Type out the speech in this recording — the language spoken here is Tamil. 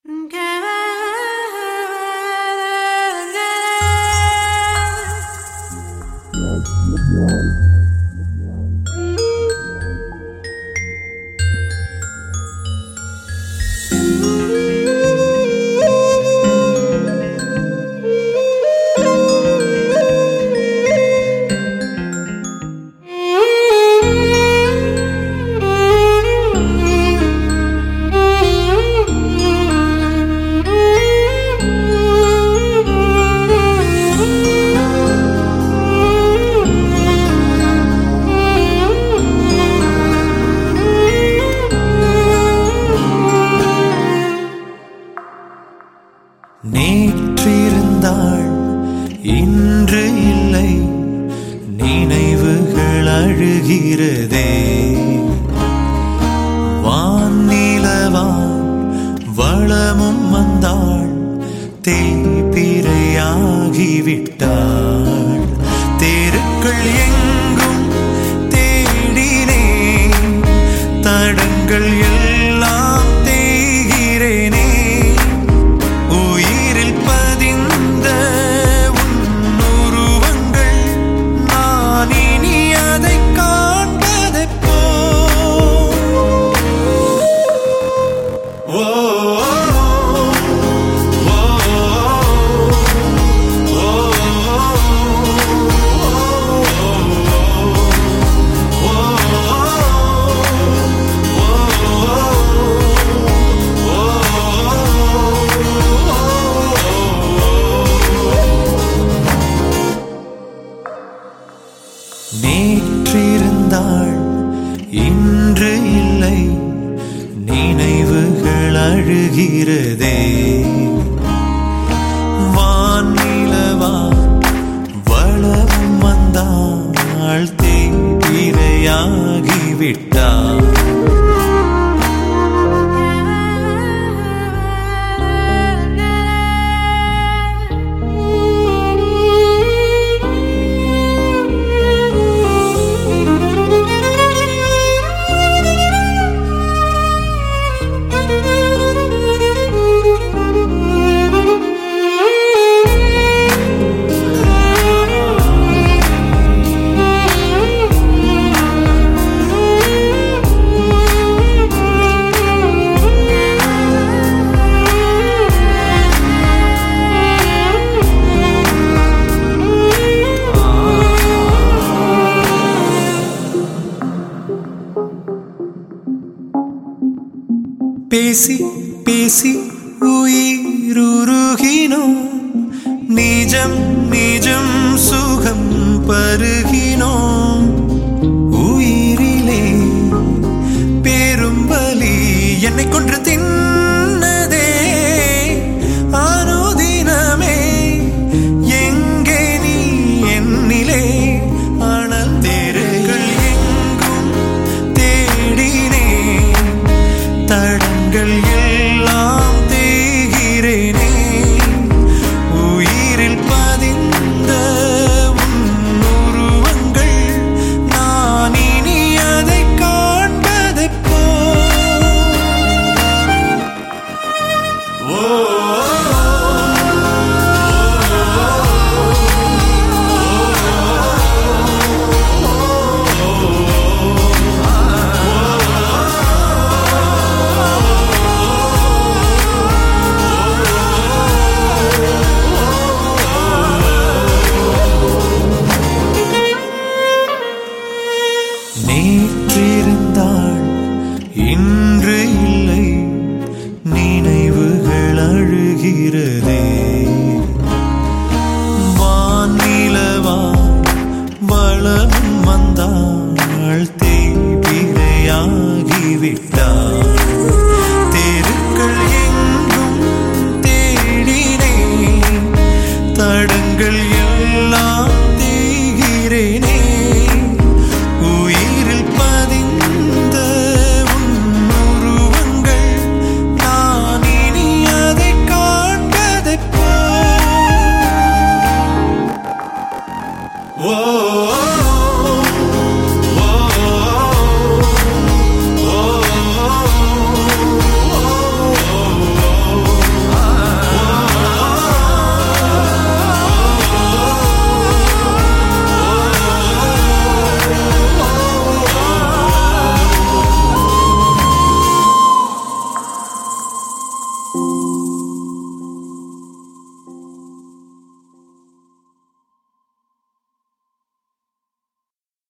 நேற்றிருந்தாள் இன்று இல்லை, நினைவுகள் அழுகிறதே. வானிலவான் வளமும் வந்தாள், தேய்பிரையாகிவிட்டாள். தெருக்கள் எங்கும் தேடினேன், தடங்கள் எல்லாம் தேய்கிறேனே. உயிரில் பதிந்த உன்னுருவங்கள் நான் இனி அதை காண்பதெப்போ? நேற்றிருந்தாள் இன்று இல்லை, நினைவுகள் அழுகிறதே. வானிலவா வளமும் வந்தாள், தேய்பிரையாகிவிட்டாள். பேசி பேசி உயிருருகினோம், நிஜம் நிஜம் சுகம் பருகினோம். உயிரிலே பெரும்பலி என்னை கொன்று தின்னதே. அனுதினமே எங்கே நீ என்னிலே? ஆனால் தெருக்கள் எங்கும் தேடினேன், தடங்கள் எல்லாம் தேய்கிறேனே. உயிரில் பதிந்த உன்னுருவங்கள் நான் இனி அதை காண்பதெப்போ? நேற்றிருந்தாள் இன்று இல்லை, நினைவுகள் அழுகிறதே. வானிலவா வளம் வந்தாள், தேய்பிரையாகிவிட்டாள்.